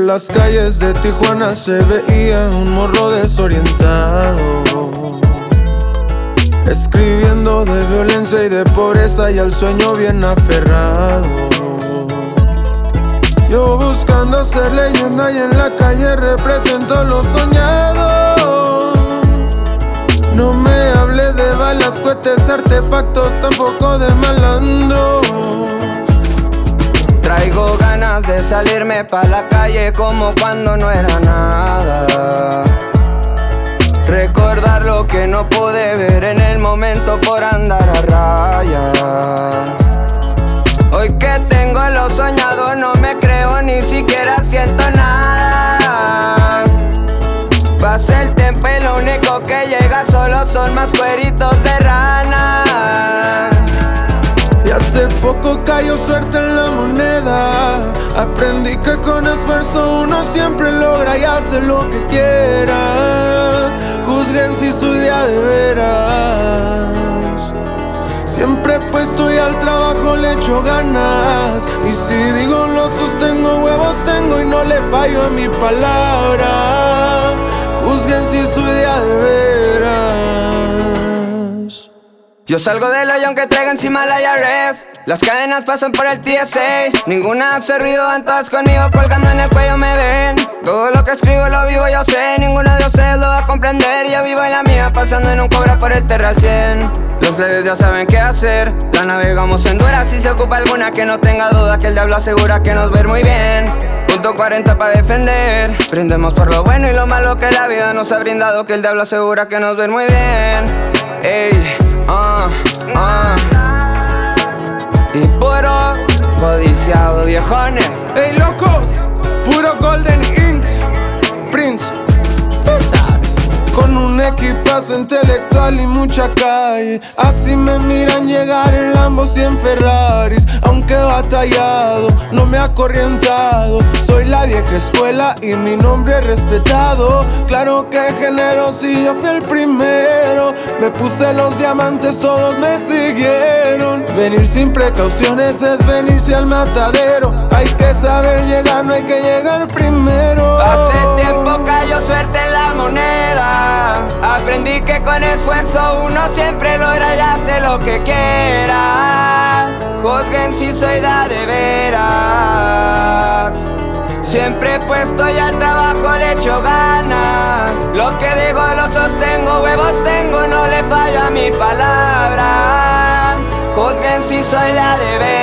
las calles de Tijuana se veía un morro desorientado, escribiendo de violencia y de pobreza y al sueño bien aferrado. Yo buscando ser leyenda y en la calle represento lo soñado. No me hable de balas, cohetes, artefactos, tampoco de malandro. Traigo ganas de salirme pa' la calle como cuando no era nada. Recordar lo que no pude ver en el momento por andar a raya. Hoy que tengo lo soñado no me creo, ni siquiera siento nada. Pasa el tiempo y lo único que llega solo son más cueritos de rana. Y hace poco cayó suerte en la moneda. Aprendí que con esfuerzo uno siempre logra y hace lo que quiera. Juzguen si soy de a de veras. Siempre puesto y al trabajo le echo ganas. Y si digo lo sostengo, huevos tengo y no le fallo a mi palabra. Juzguen si soy de a de veras. Yo salgo del hoyo aunque traiga encima la IRS. Las cadenas pasan por el TSA. Ninguna hace ruido, van todas conmigo colgando en el cuello me ven. Todo lo que escribo lo vivo yo sé. Ninguno de ustedes lo va a comprender. Yo vivo en la mía pasando en un Cobra por el Terral 100. Los players ya saben qué hacer. La navegamos en dura si se ocupa alguna que no tenga duda que el diablo asegura que nos va a ir muy bien. Punto 40 para defender. Brindemos por lo bueno y lo malo que la vida nos ha brindado, que el diablo asegura que nos va a ir muy bien. Ey, y puro codiciado, viejones. Ey, locos, puro Golden Ink, Prince, con un equipazo intelectual y mucha calle. Así me miran llegar en Lambos y en Ferraris. Aunque he batallado, no me he acorrientado. Soy la vieja escuela y mi nombre es respetado. Claro que generoso y yo fui el primero. Me puse los diamantes, todos me siguieron. Venir sin precauciones es venirse al matadero. Hay que saber llegar, no hay que llegar primero. Hace tiempo cayó suerte en la moneda. Aprendí que con esfuerzo uno siempre logra y hace lo que quiera. Juzguen si soy de veras. Siempre puesto y al trabajo le echo ganas. Lo que digo lo sostengo, huevos tengo, no le fallo a mi palabra. Juzguen si soy de veras.